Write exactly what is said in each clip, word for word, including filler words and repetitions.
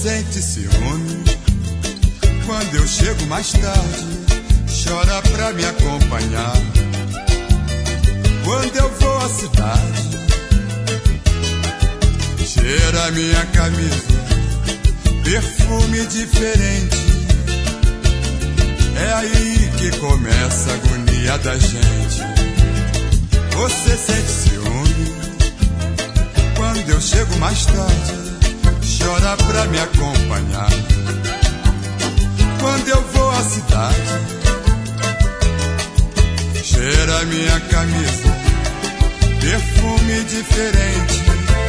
sente ciúme quando eu chego mais tarde, chora pra me acompanhar. Quando eu vou à cidade, cheira minha camisa, perfume diferente. É aí que começa a agonia da gente. Você sente ciúme quando eu chego mais tarde, chora pra me acompanhar. Quando eu vou à cidade, cheira minha camisa, perfume diferente.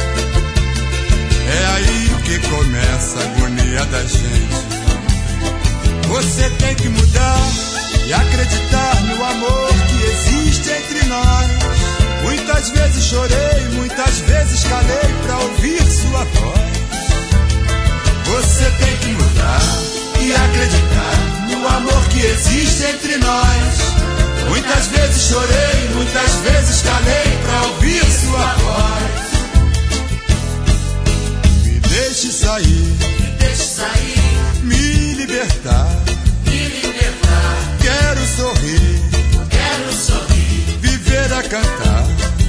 É aí que começa a agonia da gente. Você tem que mudar e acreditar no amor que existe entre nós. Muitas vezes chorei, muitas vezes calei pra ouvir sua voz. Você tem que mudar e acreditar no amor que existe entre nós. Muitas vezes chorei, muitas vezes calei pra ouvir sua voz. Me deixe sair, me deixe sair, me libertar, me libertar. Quero sorrir, quero sorrir, viver a cantar.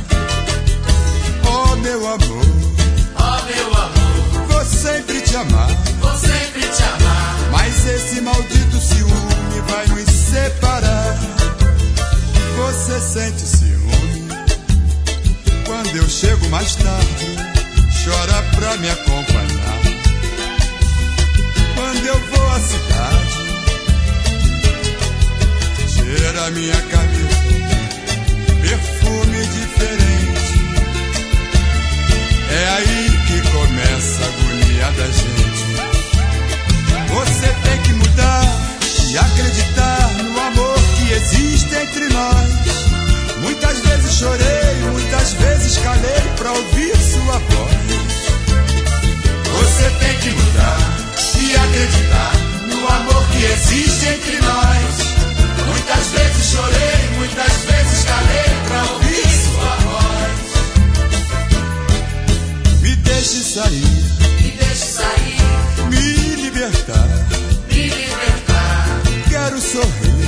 Oh meu amor, oh meu amor, vou sempre te amar, vou sempre te amar. mas esse maldito ciúme vai nos separar. Você sente ciúme quando eu chego mais tarde, chora pra me acompanhar. Quando eu vou à cidade, cheira minha camisa, perfume diferente. É aí que começa a agonia da gente. Você tem que mudar e acreditar no amor que existe entre nós. Muitas vezes chorei, muitas vezes calei pra ouvir sua voz. Você tem que mudar e acreditar no amor que existe entre nós. Muitas vezes chorei, muitas vezes calei pra ouvir sua voz. Me deixe sair, me deixe sair, me libertar, me libertar. Quero sorrir,